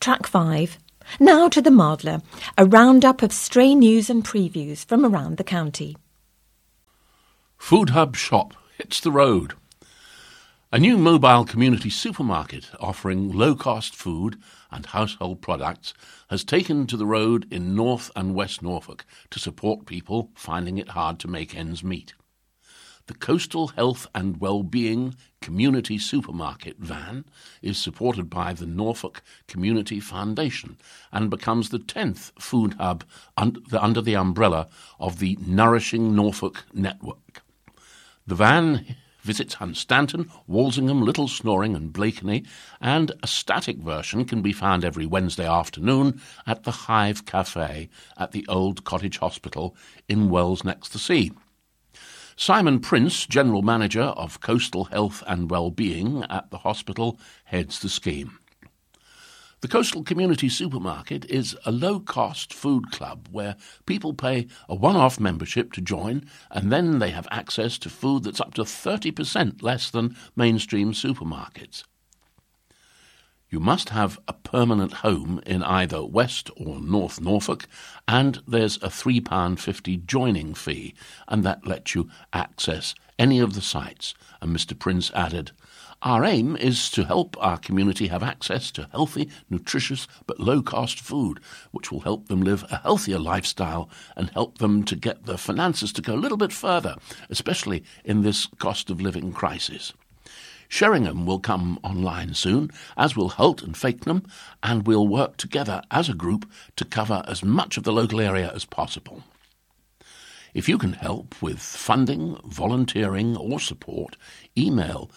Track 5. Now to the Mardler, a roundup of stray news and previews from around the county. Food Hub Shop hits the road. A new mobile community supermarket offering low-cost food and household products has taken to the road in North and West Norfolk to support people finding it hard to make ends meet. The Coastal Health and Wellbeing Community Supermarket van is supported by the Norfolk Community Foundation and becomes the 10th food hub under the umbrella of the Nourishing Norfolk Network. The van visits Hunstanton, Walsingham, Little Snoring and Blakeney, and a static version can be found every Wednesday afternoon at the Hive Cafe at the Old Cottage Hospital in Wells next to sea. Simon Prince, General Manager of Coastal Health and Wellbeing at the hospital, heads the scheme. The Coastal Community Supermarket is a low-cost food club where people pay a one-off membership to join, and then they have access to food that's up to 30% less than mainstream supermarkets. You must have a permanent home in either West or North Norfolk, and there's a £3.50 joining fee, and that lets you access any of the sites. And Mr. Prince added, "Our aim is to help our community have access to healthy, nutritious but low-cost food, which will help them live a healthier lifestyle and help them to get their finances to go a little bit further, especially in this cost of living crisis." Sheringham will come online soon, as will Holt and Fakenham, and we'll work together as a group to cover as much of the local area as possible. If you can help with funding, volunteering or support, email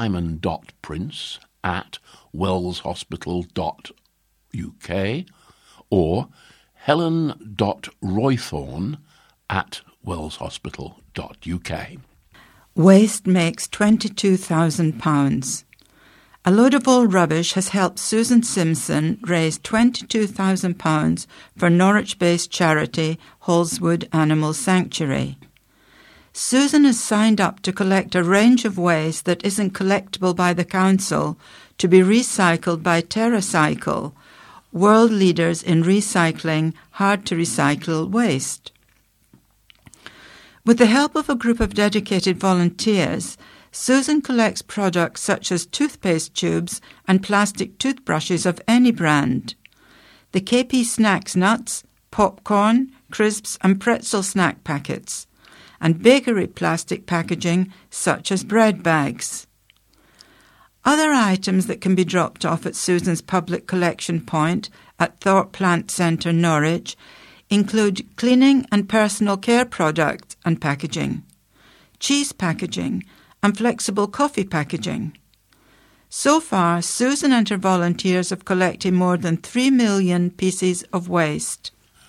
simon.prince@wellshospital.uk or helen.roythorne@wellshospital.uk. Waste makes £22,000. A load of old rubbish has helped Susan Simpson raise £22,000 for Norwich-based charity Holswood Animal Sanctuary. Susan has signed up to collect a range of waste that isn't collectible by the council to be recycled by TerraCycle, world leaders in recycling hard-to-recycle waste. With the help of a group of dedicated volunteers, Susan collects products such as toothpaste tubes and plastic toothbrushes of any brand. The KP Snacks nuts, popcorn, crisps and pretzel snack packets, and bakery plastic packaging such as bread bags. Other items that can be dropped off at Susan's public collection point at Thorpe Plant Centre, Norwich, include cleaning and personal care products and packaging, cheese packaging and flexible coffee packaging. So far, Susan and her volunteers have collected more than 3 million pieces of waste.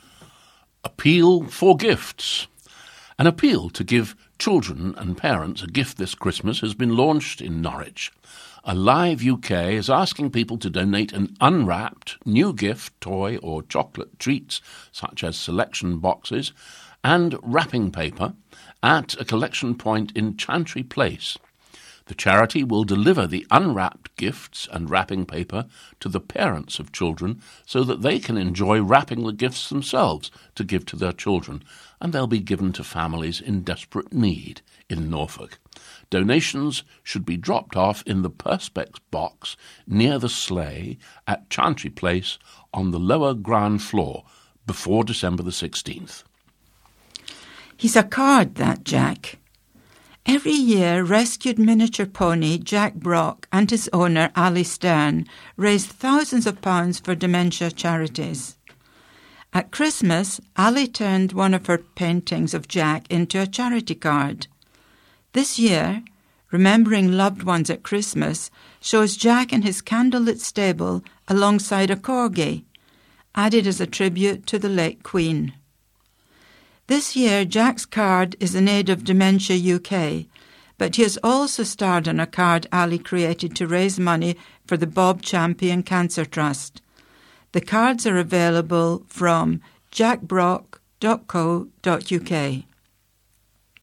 Appeal for gifts. An appeal to give children and parents a gift this Christmas has been launched in Norwich. Alive UK is asking people to donate an unwrapped new gift, toy or chocolate treats, such as selection boxes, and wrapping paper at a collection point in Chantry Place. The charity will deliver the unwrapped gifts and wrapping paper to the parents of children so that they can enjoy wrapping the gifts themselves to give to their children, and they'll be given to families in desperate need in Norfolk. Donations should be dropped off in the Perspex box near the sleigh at Chantry Place on the lower ground floor before December the 16th. He's a card, that Jack. Every year, rescued miniature pony Jack Brock and his owner Ali Stern raise thousands of pounds for dementia charities. At Christmas, Ali turned one of her paintings of Jack into a charity card. This year, Remembering Loved Ones at Christmas shows Jack in his candlelit stable alongside a corgi, added as a tribute to the late Queen. This year, Jack's card is in aid of Dementia UK, but he has also starred on a card Ali created to raise money for the Bob Champion Cancer Trust. The cards are available from jackbrock.co.uk.